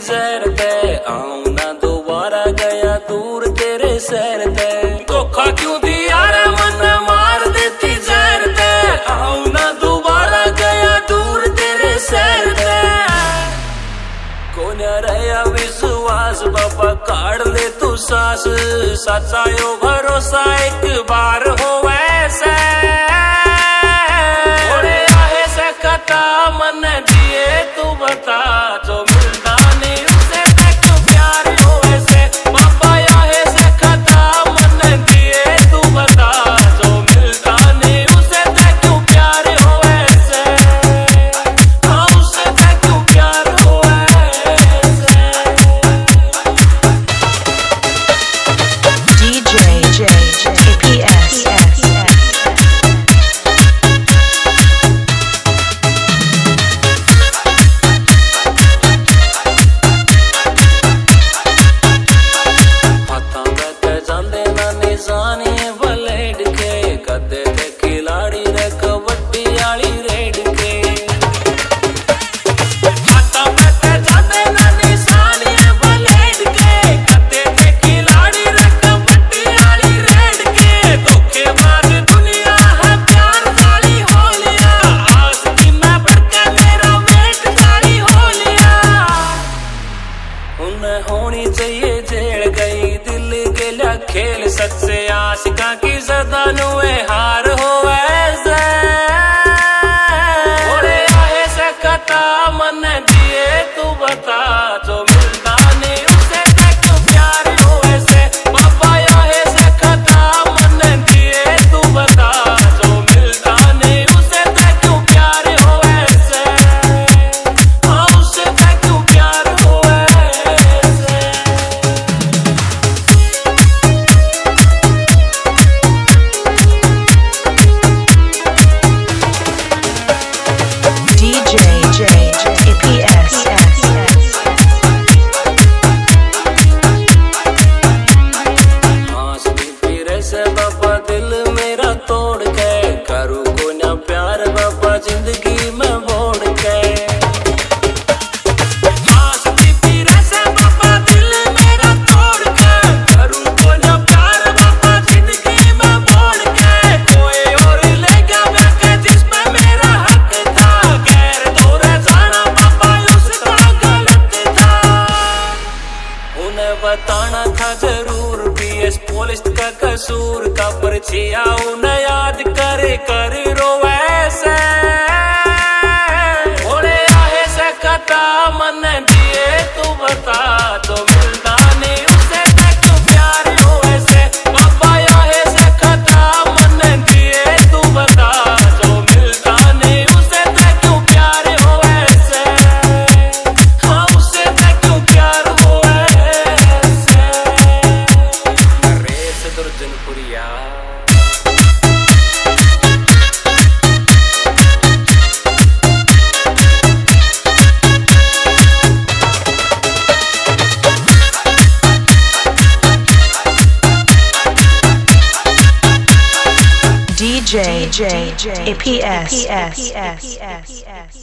जहर ते आऊं ना दोबारा गया दूर तेरे शहर ते धोखा क्यों दिया रे मन मार देती जहर ते आऊं ना दोबारा गया दूर तेरे शहर ते कोन्या रहा विश्वास बाबा काढ़ ले तू सास सच्चा यो भरोसा एक बार हो वैसे थोड़े आहे से कता मन दिए तू बता जो मिलता नहीं उसे ते क्यों प्यार हो वैसे बाबा आहे से कता मन दिए तू बता जो मिलता नहीं उसे ते क्यों प्यार हो वैसे हाँ उसे ते क्यों प्यार हो होनी चाहिए जेल गई दिल गेला खेल सच्चे आशिका की सदा नुए हार हो ऐसे थोड़े आहे से कता मन दिए तू बता जो मिलता नहीं उसे ते क्यों प्यार हो ऐसे बाबा आहे से कता मन दिए तू बता जो मिलता नहीं उसे ते क्यों प्यार हो ऐसे हाँ उसे ते क्यों प्यार हो जिंदगी में बोड़ के आसती पीरे से बाबा दिल मेरा तोड़ के करूं को ना प्यार बाबा जिंदगी में बोड़ के कोई और ले गया मैं के जिस पे मेरा हक था गैर तोरे जाना बाबा उसका गलत था उन्हें बताना था जरूर बीएस पुलिस का कसूर था पर छिया उन्हें याद करे कर रो ऐसे मन दिए तू बता तो मिलता नहीं उसे ते क्यों प्यार हो ऐसे बाबा आहे से कता मन दिए तू बता जो मिलता नहीं उसे ते क्यों प्यार हो ऐसे हाँ उसे ते क्यों प्यार हो ऐसे नरेश दुर्जनपुरिया DJ APS